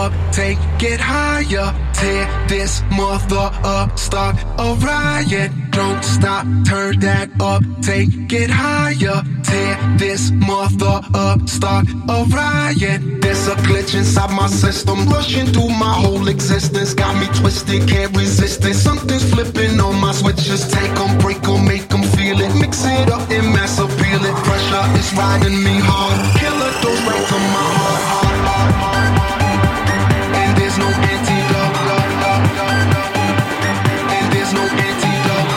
up, take it higher. Tear this mother up, start a riot. Don't stop, turn that up, take it higher. Tear this mother up, start a riot. There's a glitch inside my system, rushing through my whole existence. Got me twisted, can't resist it. Something's flipping on my switches. Take them, break them, make them feel it. Mix it up and mass appeal it. Pressure is riding me hard. Killer goes right to my heart, heart, heart, heart, heart. And there's no antidote. And there's no antidote.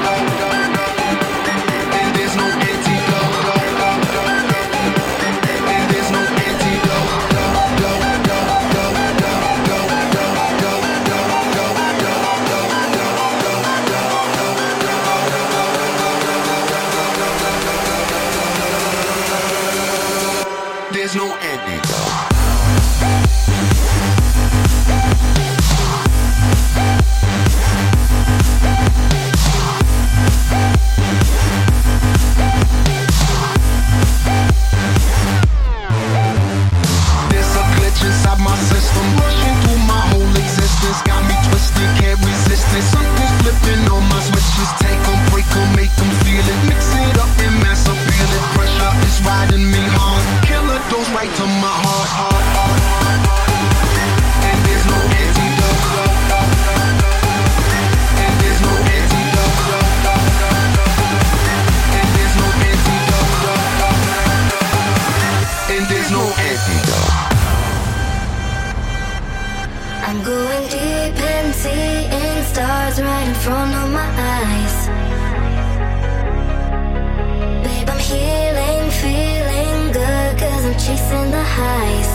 And there's no antidote. And there's no antidote. There's no antidote. Inside my system, rushing through my whole existence. Got me twisted, can't resist it. Something's flipping on my switches. Take them, break them, make them feel it. Mix it up and mass appeal it. Pressure is riding me hard. Killer goes right to my heart, heart, heart, heart, heart. And there's no antidote. And there's no antidote. And there's no antidote. And there's no antidote. I'm going deep and seeing stars right in front of my eyes. Babe, I'm healing, feeling good, cause I'm chasing the highs.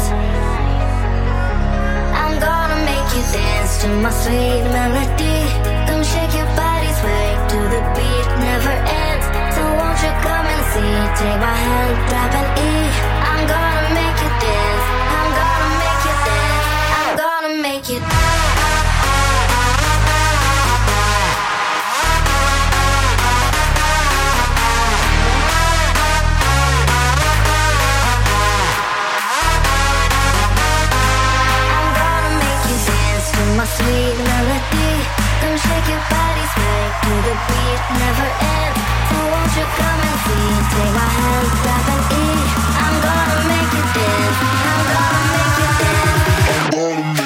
I'm gonna make you dance to my sweet melody. Come shake your body, sway to the beat, never ends. So won't you come and see, take my hand, grab an E. I'm gonna make you dance, I'm gonna make you dance, I'm gonna make you dance. My sweet melody, come shake your body, sway to the beat, never ends. So won't you come and see, take my hand, grab an E. I'm gonna make you dance, I'm gonna make you dance. I'm gonna make you.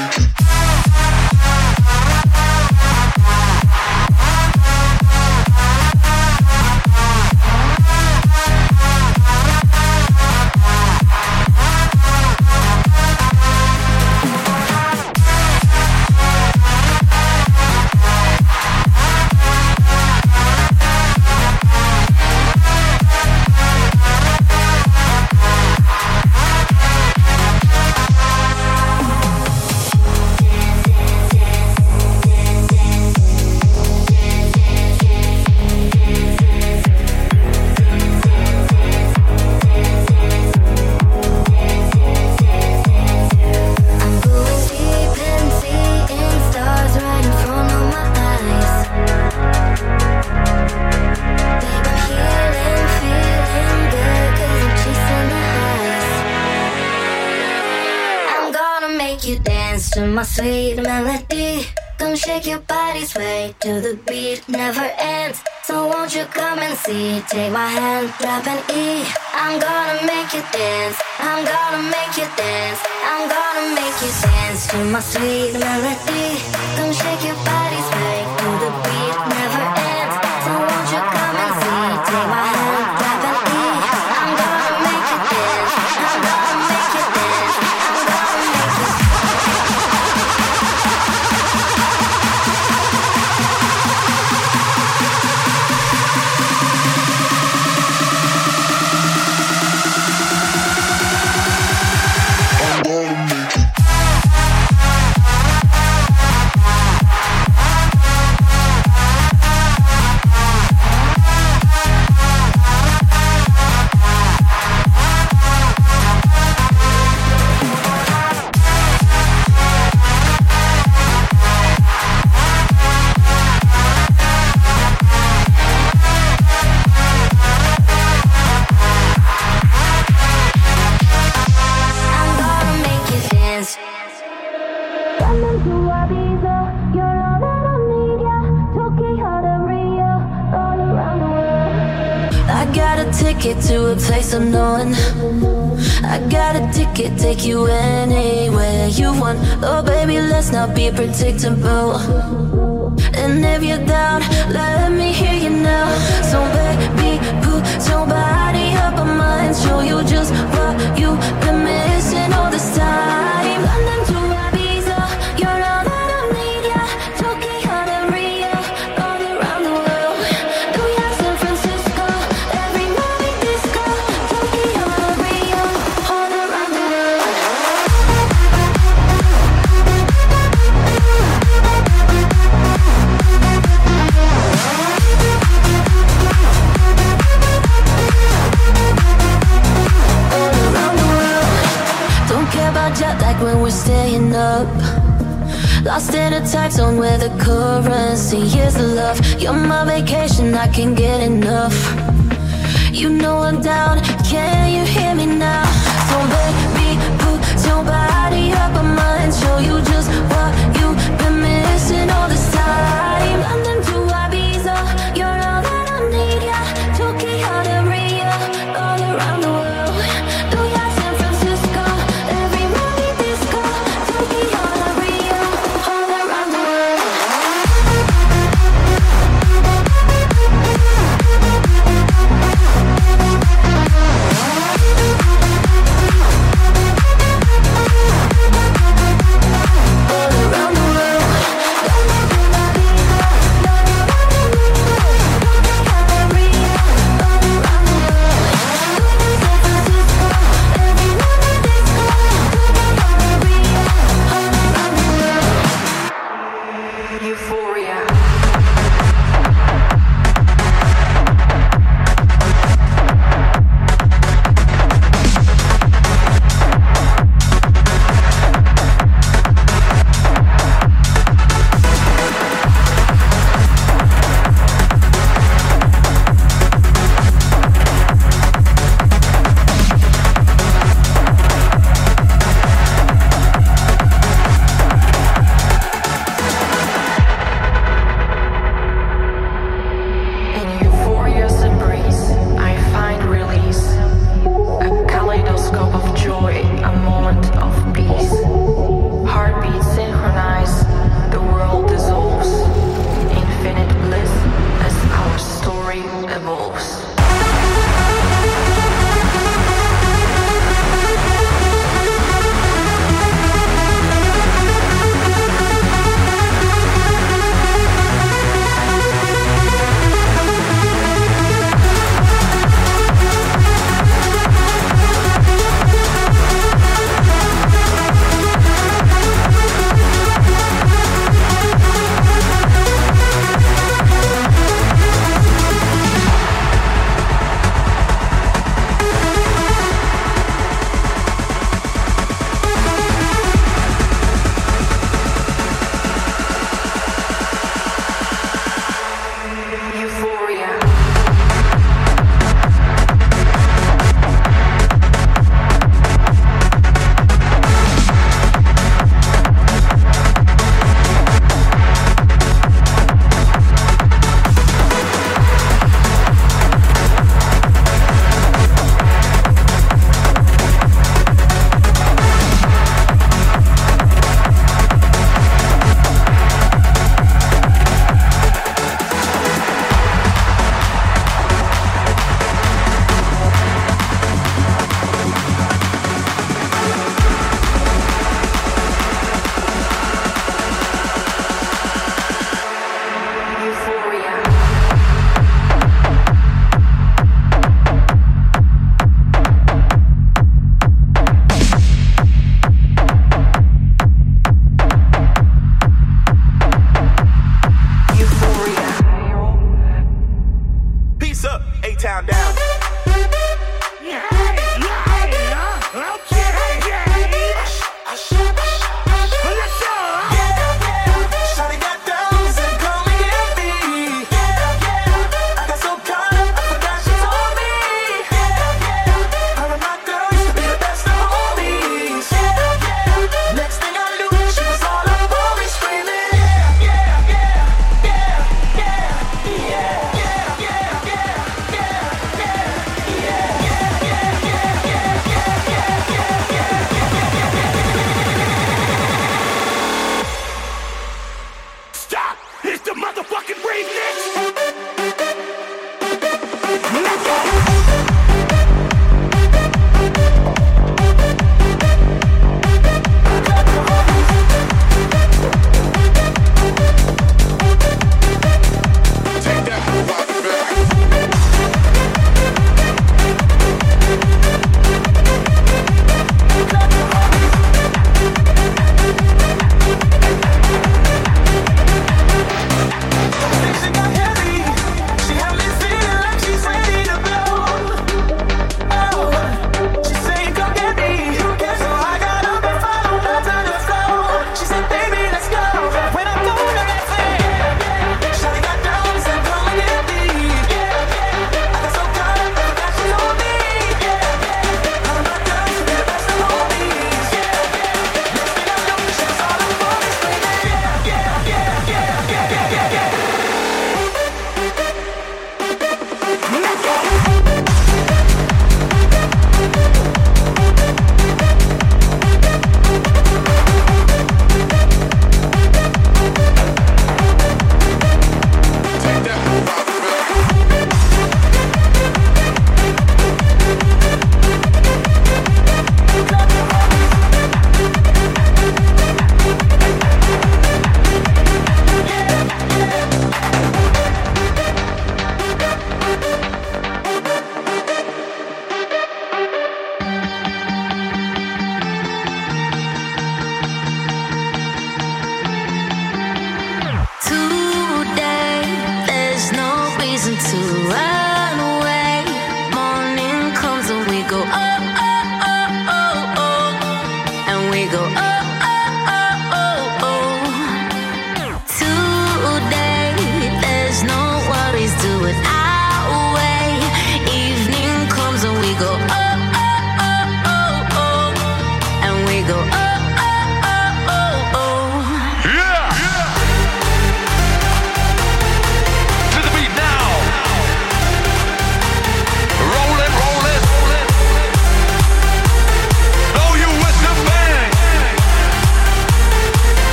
My sweet melody, come shake your body, sway to the beat, never ends. So won't you come and see, take my hand, grab an E. I'm gonna make you dance, I'm gonna make you dance, I'm gonna make you dance to my sweet melody. Come shake your body, sway to the beat, never ends. So won't you come and see, take my hand, grab an E. I'm gonna make you dance, I'm gonna make you dance, I'm gonna make you dance. Ibiza, you're all that I need, yeah. Tokyo to Rio, all around the world. I got a ticket to a place unknown. I got a ticket, take you anywhere you want. Oh baby, let's not be predictable. And if you're down, let me hear you now. So baby, put your body up on mine. Show you just what you've been missing all this time. London to Ibiza, you're all that I need, yeah. Tokyo to Rio, all around the world. New York, San Francisco, every night disco. Tokyo to Rio, all around the world. Jet lag when we're staying up. Lost in a time zone where the currency is the love. You're my vacation, I can't get enough. You know I'm down, can you hear me now? So baby, put your body up on mine. Show you just what you've been missing all this time. London to Ibiza, you're all that I need, yeah. Tokyo to Rio, all around the world. New York, San Francisco, every night disco. Tokyo to Rio, all around the world.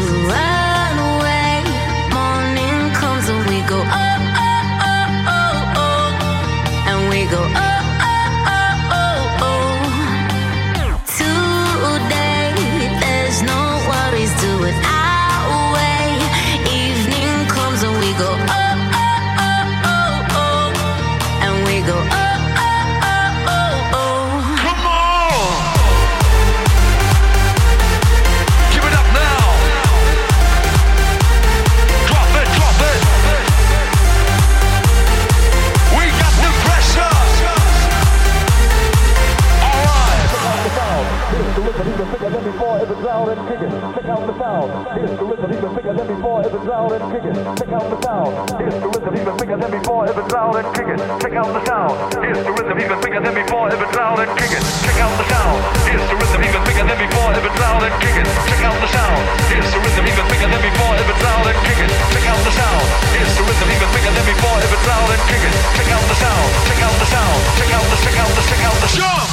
run away. Morning comes and we go oh, oh, oh, oh, oh. And we go oh, oh, oh, oh, oh. Today, there's no worries, do it our way. Evening comes and we go oh, oh, oh, oh, oh. And we go oh. Before if it's loud and kicking, check out the sound. Here's the rhythm even bigger than before if it's loud and kicking. Check out the sound. Here's the rhythm even bigger than before if it's loud and kicking. Check out the sound. Here's the rhythm even bigger than before if it's loud and kicking. Check out the sound. Here's the rhythm even bigger than before if it's loud and kicking. Check out the sound. Here's the rhythm even bigger than before if it's loud and kicking. Check out the sound. Here's the rhythm even bigger than before if it's loud and kicking. Check out the sound. Check out the sound. Check out the jump.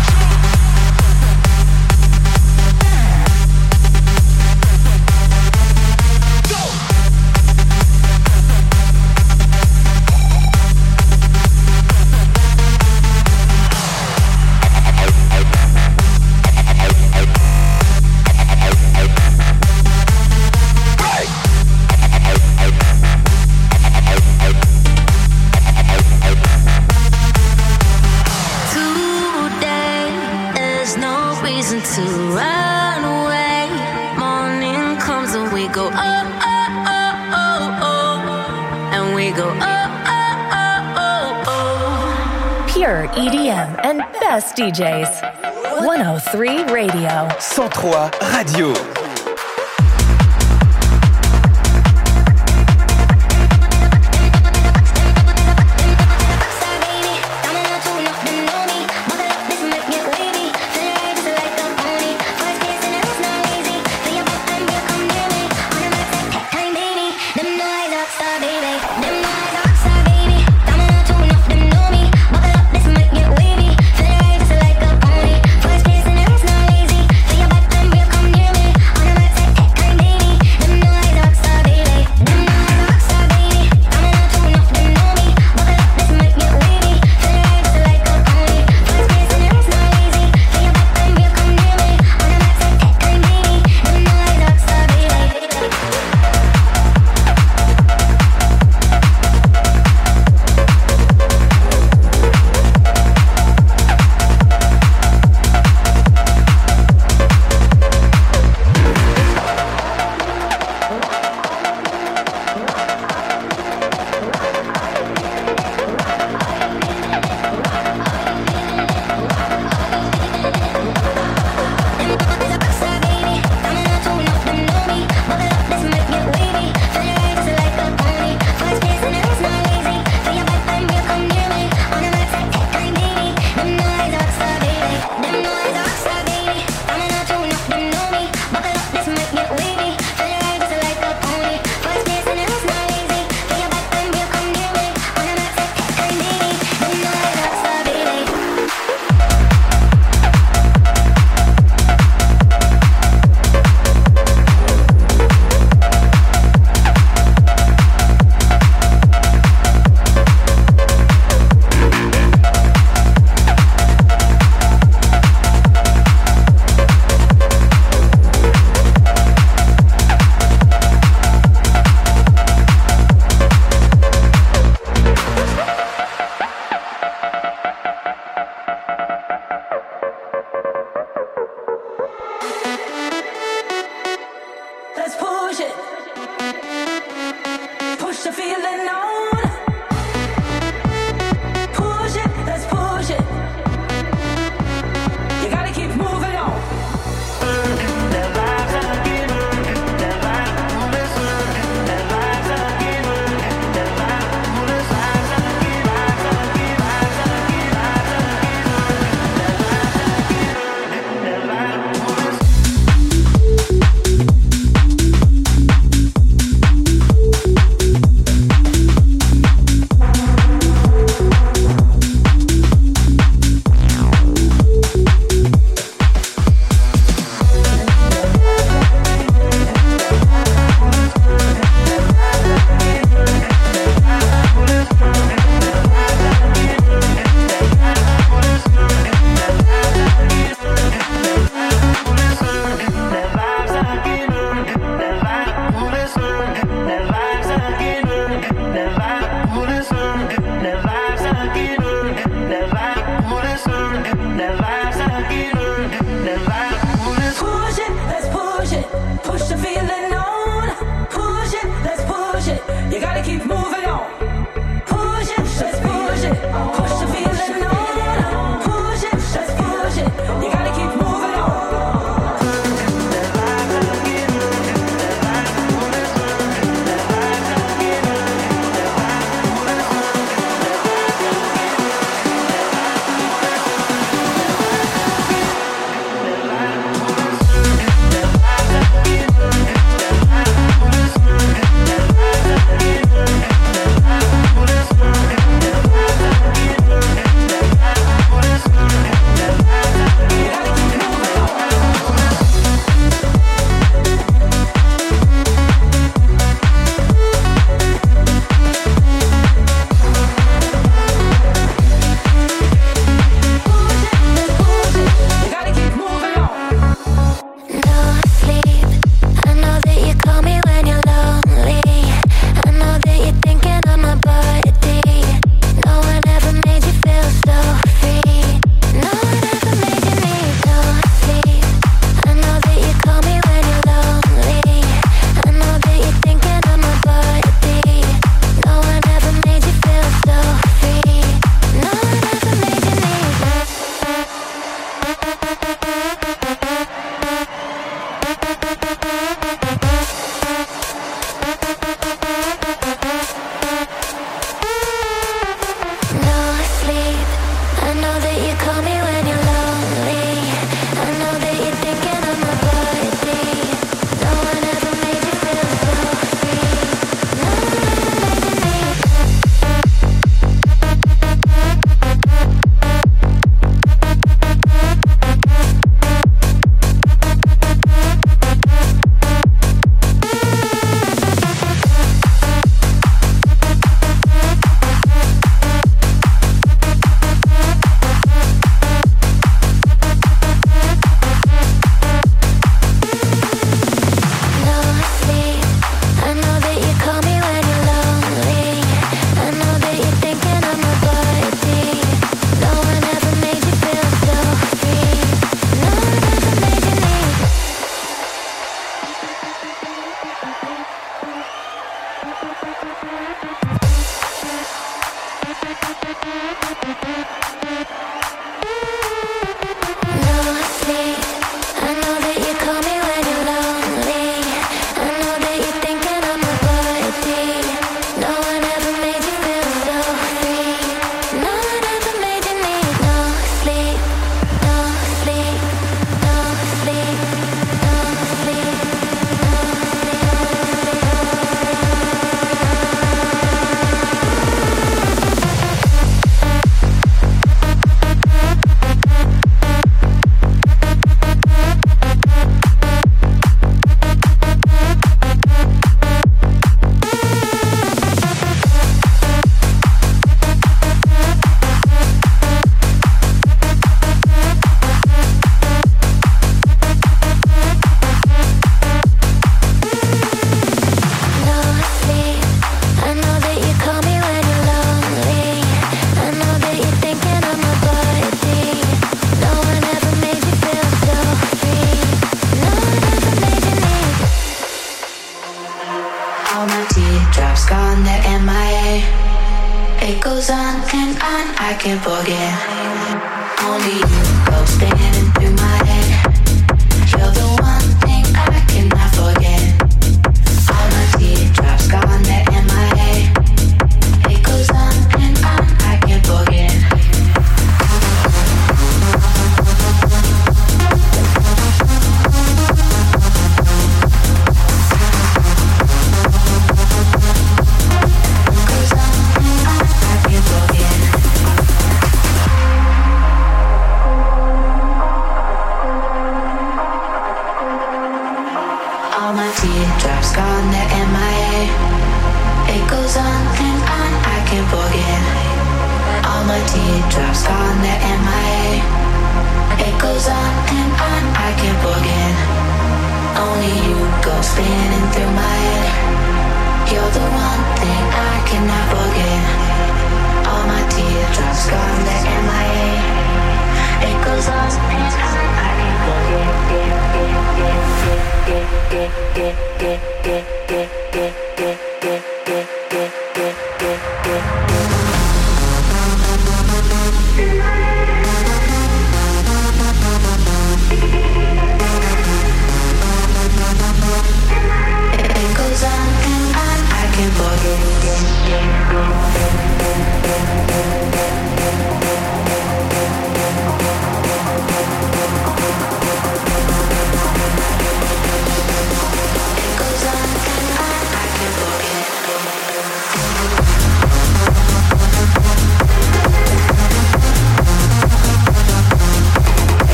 To run away. Morning comes and we go oh, oh, oh, oh, oh. And we go oh, oh, oh, oh, oh. Pure EDM and best DJs. 103 Radio. 103 Radio. All my teardrops gone, they're MIA. It goes on and on, I can't forget. Only you go spinning through my head. You're the one thing I cannot forget. All my teardrops gone, they're MIA. It goes on and on, I can't forget. Teardrops gone, they're MIA. It goes on and on, I can't forget. All my teardrops gone, they're MIA. It goes on and on, I can't forget. Only you go spinning through my head. You're the one thing I cannot forget. All my teardrops gone, they're MIA. It goes on and on, I can't forget. It goes on and on, I can't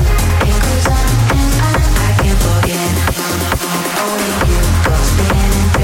forget. Only you go spinning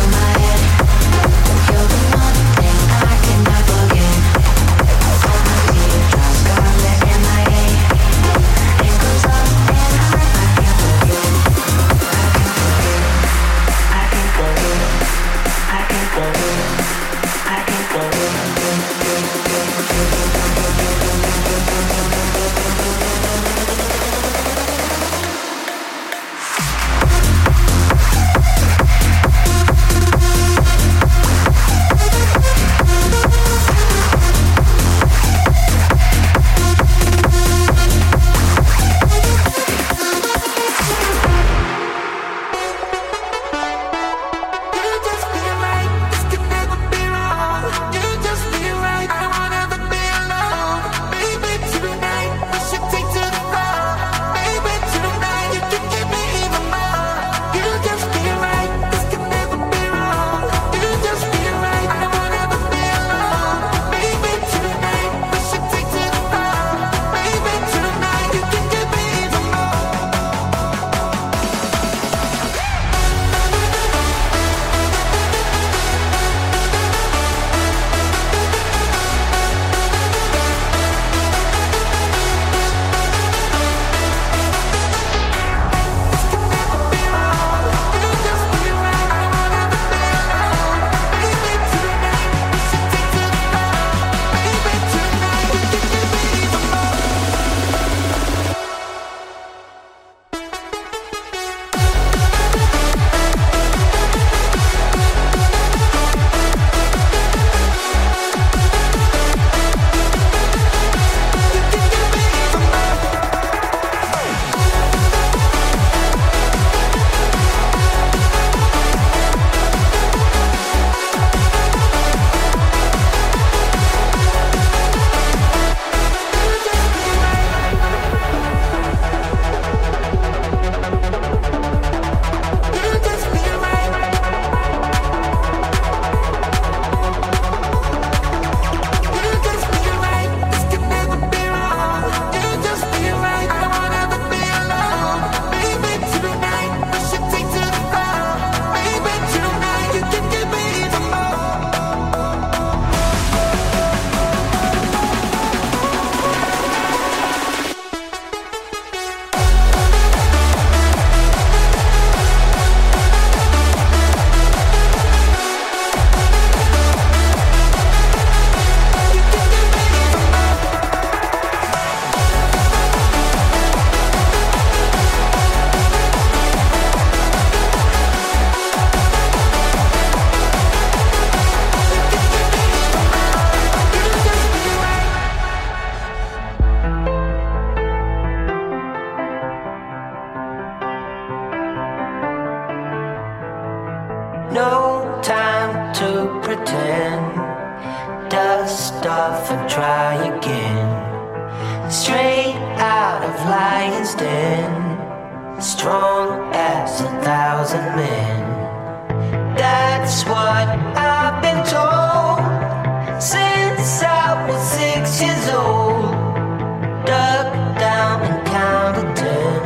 No time to pretend. Dust off and try again. Straight out of Lion's Den. Strong as 1,000 men. That's what I've been told since I was 6 years old. Dug down and counted 10.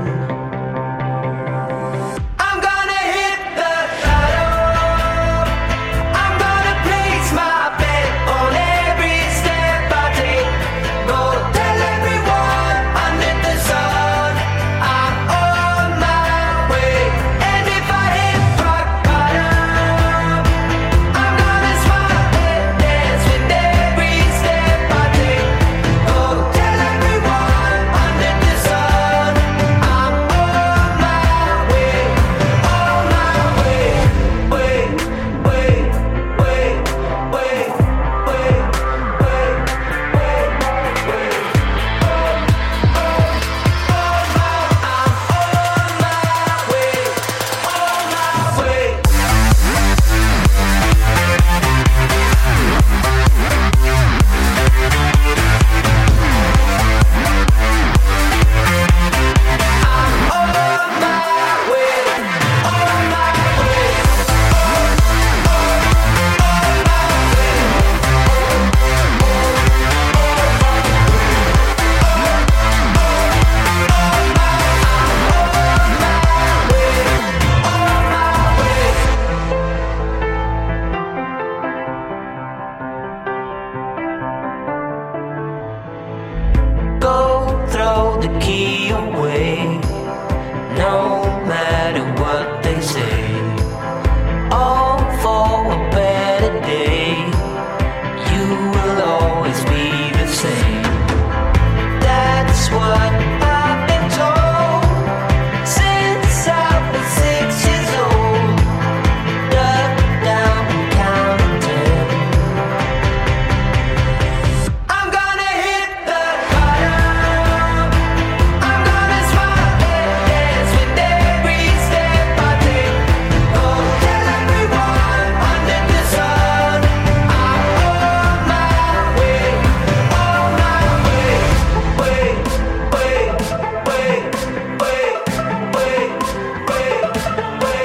I'm gonna hit the lotto. I'm gonna place my bet on every step I take. Gonna tell everyone under the sun I'm on my way. And if I hit rock bottom, I'm gonna smile and dance with every step I take. Gonna tell everyone under the sun I'm on my way. On my way. Way, way, way, way, way, way, way, way. I'm on my way. On my way. Go throw the key away, no matter what they say. All for a better day. You will always be the same. That's what I've been told since I was 6 years old. Dug down and counted 10. I'm gonna hit the bottom. I'm gonna smile and dance with every step I take. Gonna tell everyone under the sun I'm on my way. On my way. Way, way, way, way, way, way, way,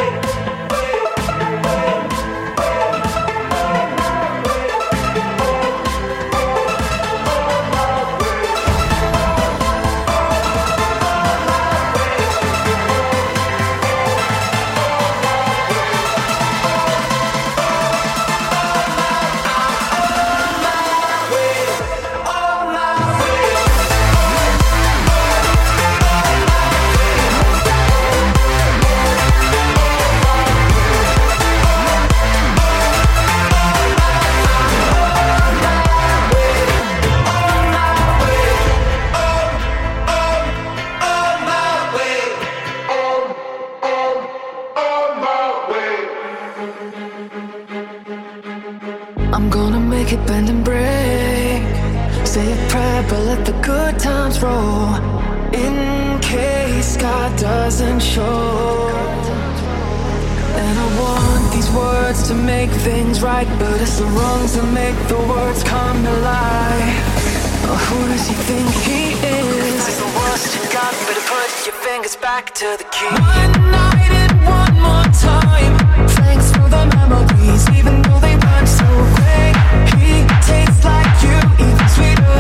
I'm gonna make it bend and break. Say a prayer, but let the good times roll. In case God doesn't show. And I want these words to make things right, but it's the wrongs that make the words come to life. Oh, who does he think he is? That's the worst you got, better put your fingers back to the key. One night and one more time. Thanks for the memories, even though they run so quick. He tastes like you, even sweeter.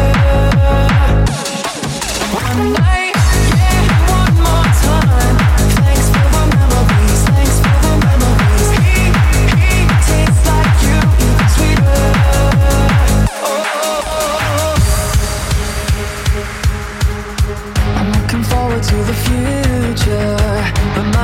One night, yeah, one more time. Thanks for the memories, thanks for the memories. He tastes like you, even sweeter. I'm looking forward to the future, but my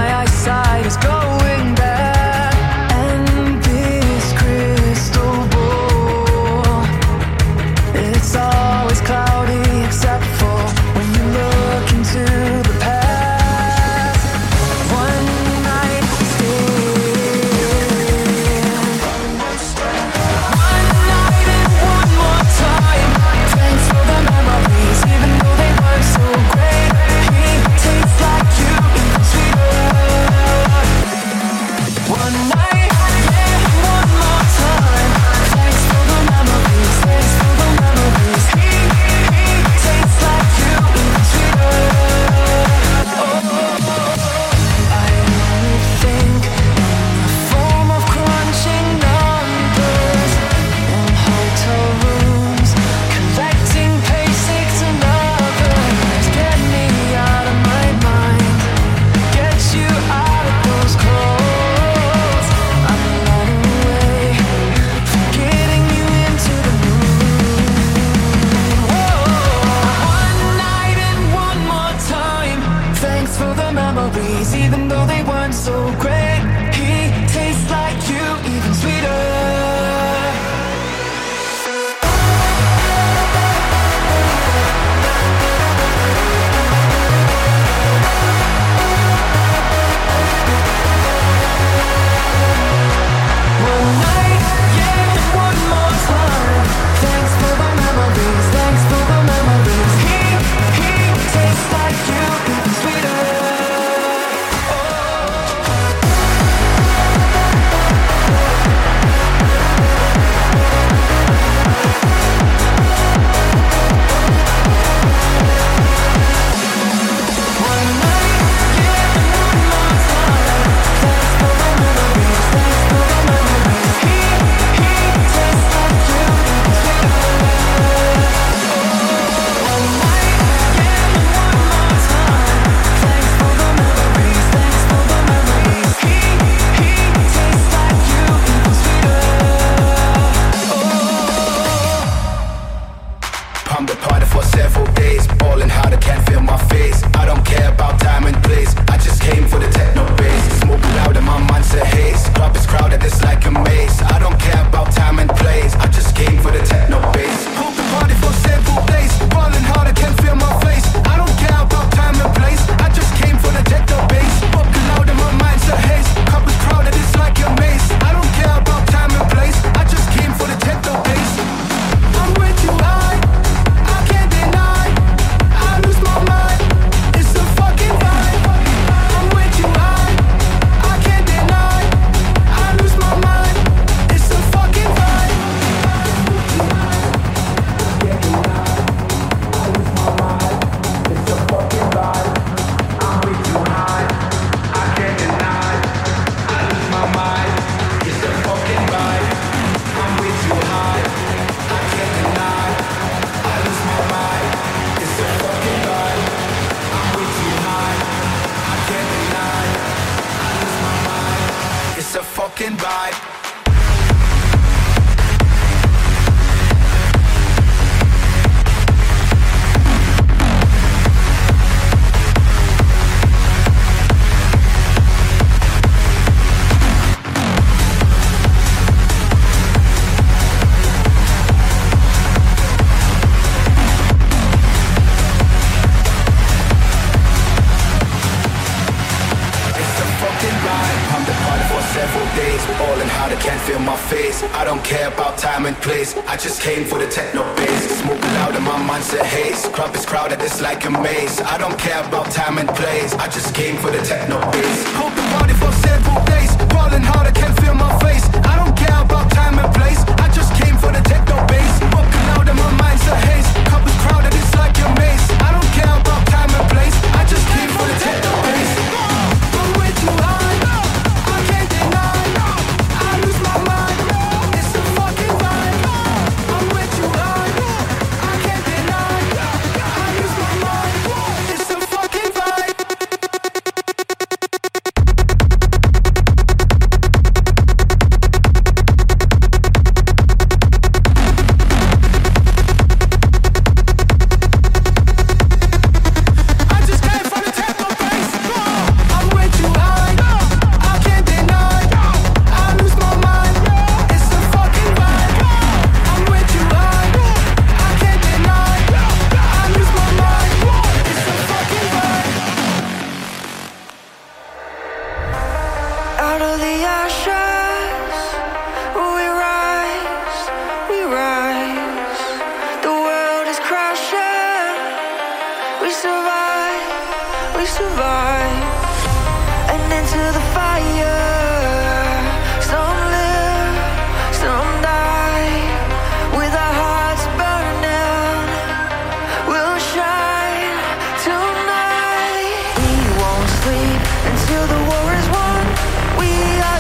so great. He tastes like you, even sweeter. Until the war is won, we are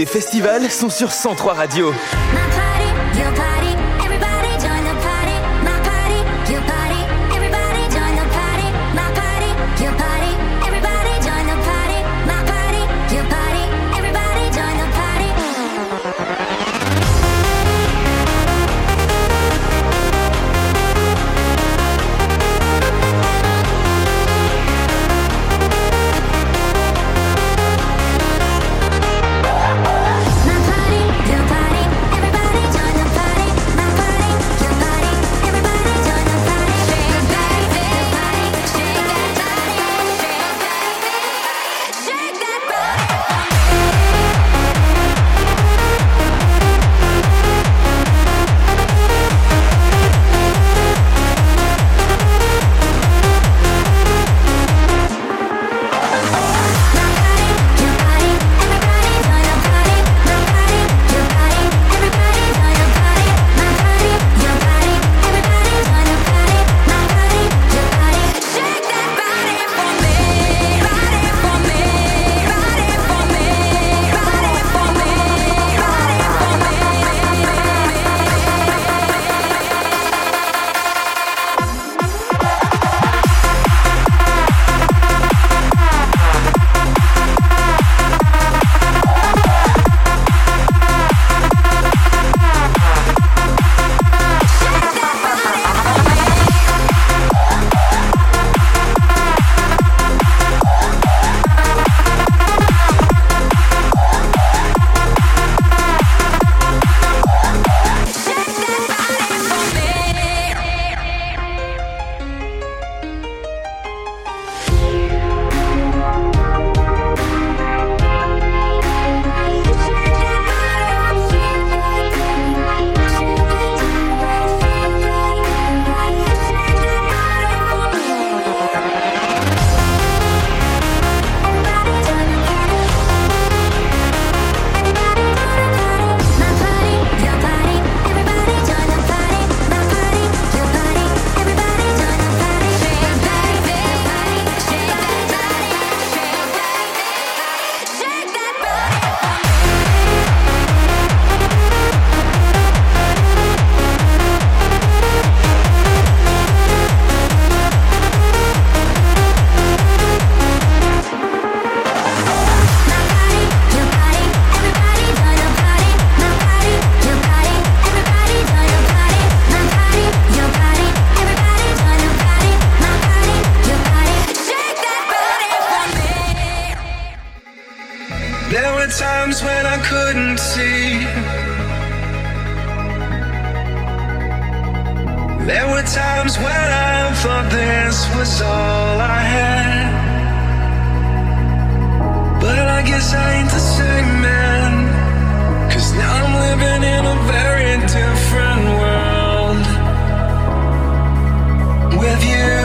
festivals sont sur 103 Radio. times when I couldn't see. There were times when I thought this was all I had. But I guess I ain't the same man, 'cause now I'm living in a very different world with you.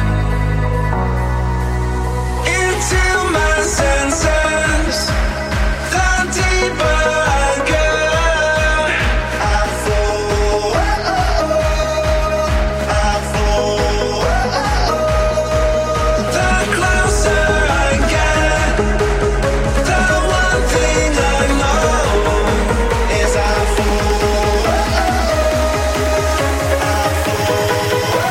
Into my senses, the deeper I go, I fall, I fall. The closer I get, the one thing I know is I fall, I fall.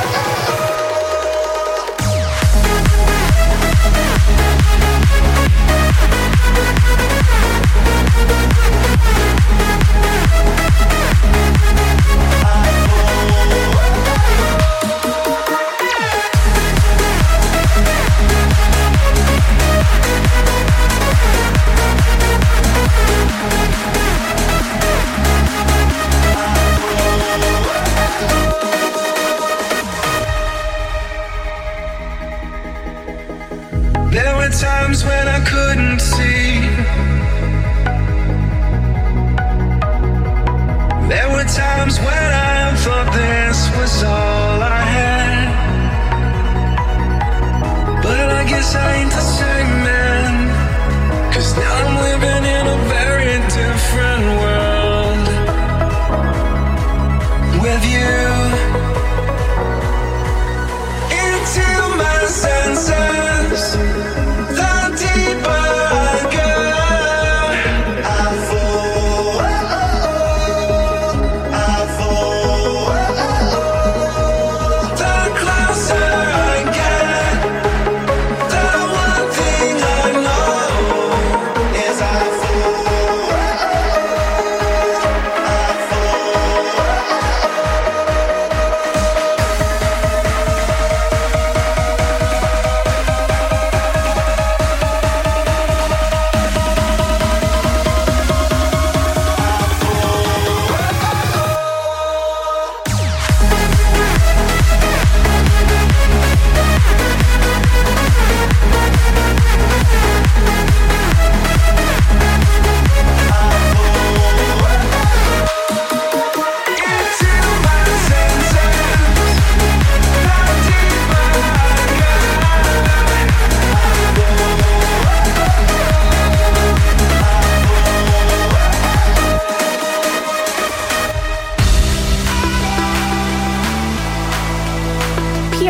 There were times when I couldn't see. There were times when I thought this was all I had. But I guess I ain't the same man, 'cause now I'm living in a very different world with you. Into my senses, the deeper I go, I fall.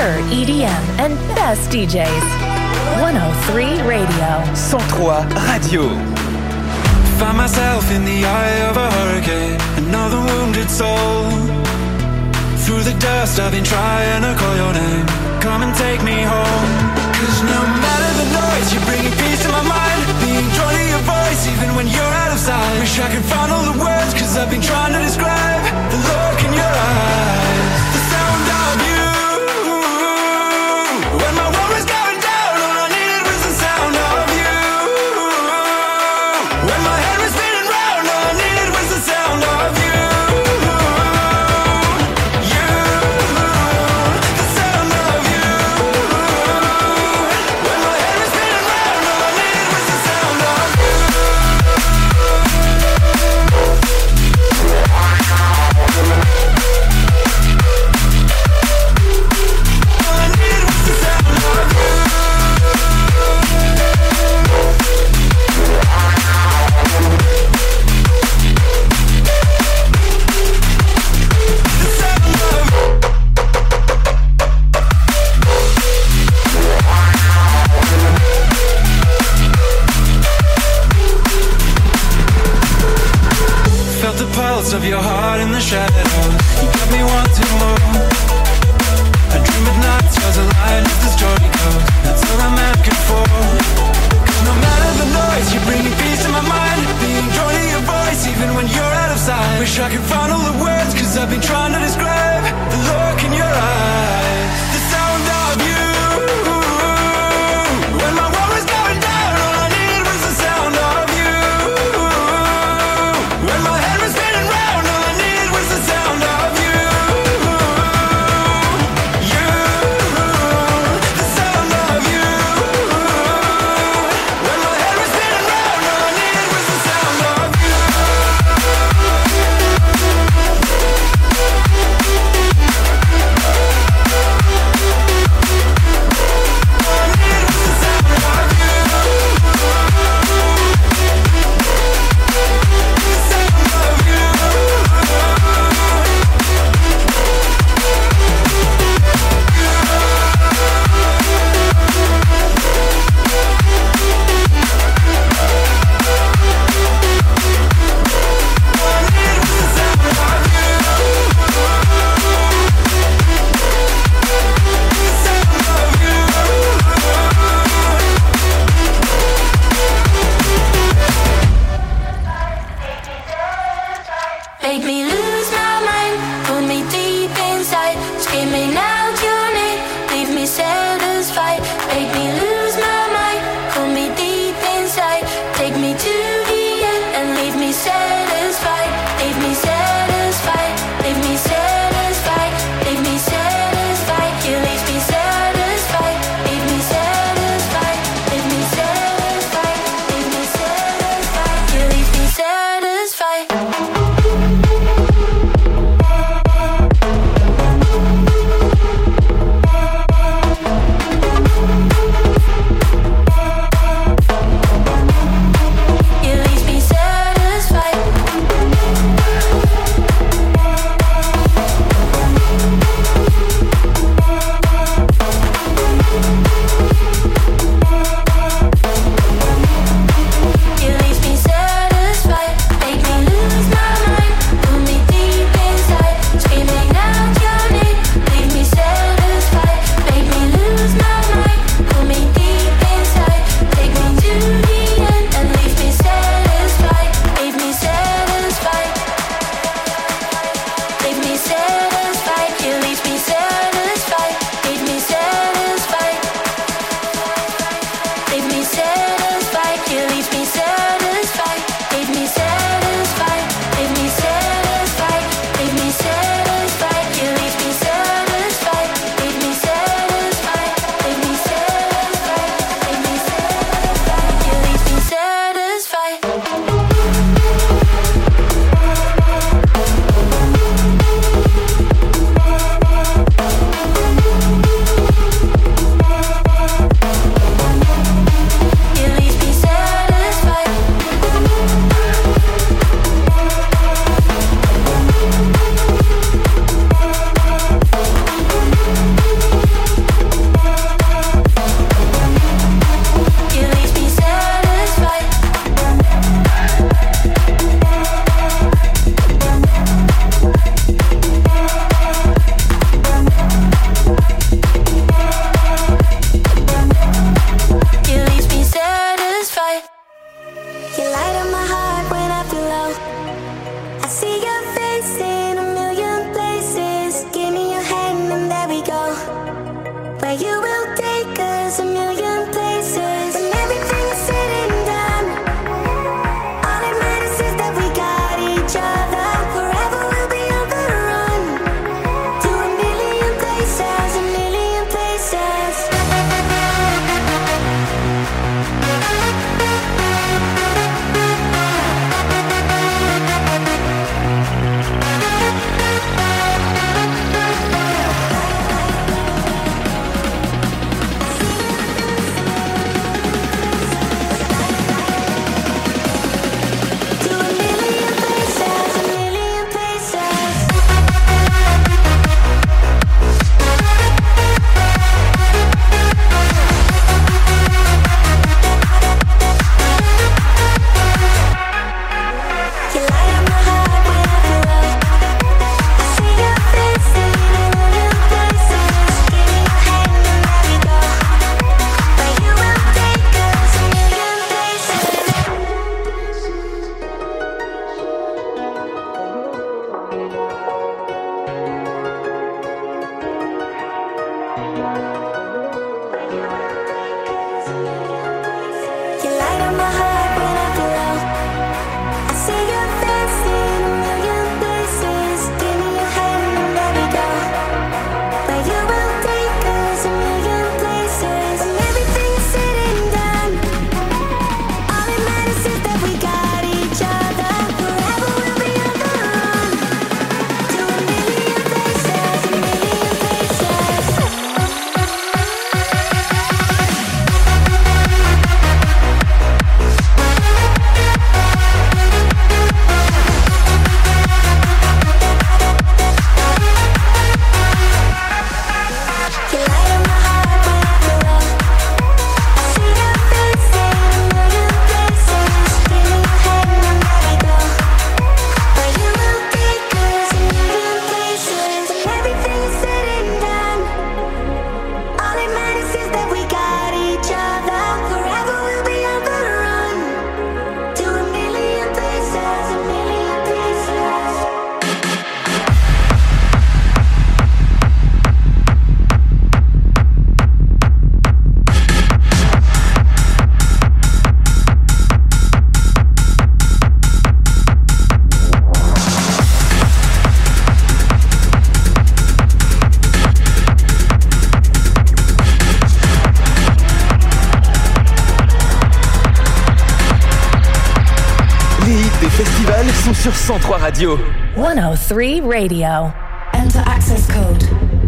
pure EDM and best DJs. 103 Radio. 103 Radio. Find myself in the eye of a hurricane, another wounded soul. Through the dust I've been trying to call your name. Come and take me home. 'Cause no matter the noise, you're bringing peace to my mind. Being drawn to your voice even when you're out of sight. Wish I could find all the words, 'cause I've been trying to describe the look in your eyes, the sound of you. When my world was going down, all I needed was the sound of you. When my head was spinning round, all I needed was the sound of you. Of your heart in the shadows, you got me wanting more. I dream at night, stars align as the story goes. That's all I'm asking for. 'Cause no matter the noise, you're bringing peace to my mind. Being drawn to your voice even when you're out of sight. Wish I could find all the words, 'cause I've been trying to describe the look in your eyes, the sound of you. When my world was going down, all I needed was the sound of you. When my head was spinning round, all I needed was the sound of you. You, the sound of you. When my head was spinning round, all I needed was the sound of you. Make me lose my mind, pull me deep inside, screaming out your name, leave me satisfied. Make me lose my mind, pull me deep inside, take me to the end and leave me satisfied. Leave me satisfied, leave me satisfied, leave me satisfied. You leave me satisfied, leave me satisfied, leave me satisfied, leave me satisfied. You leave me satisfied. sont sur 103 Radio. 103 Radio. Enter access code.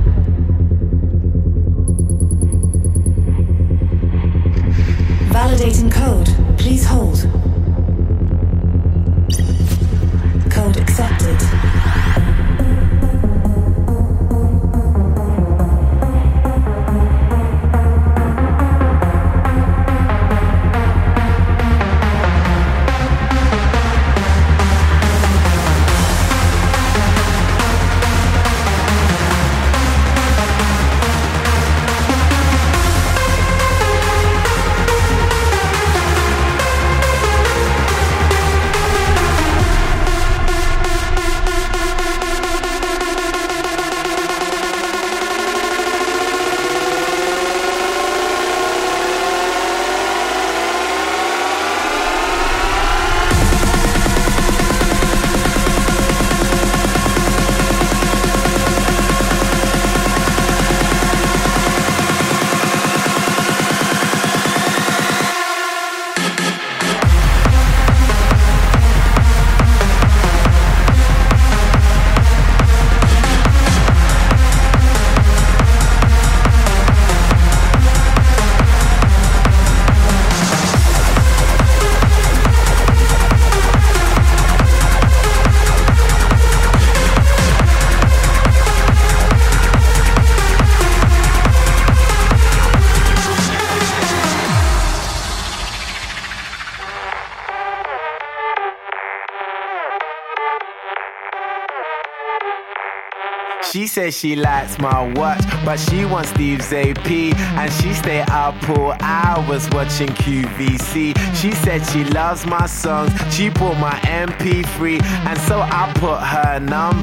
Validating code. Please hold. Code accepted. She says she likes my watch, but she wants Steve's AP. And she stay up all hours watching QVC. She said she loves my songs, she bought my MP3. And so I put her number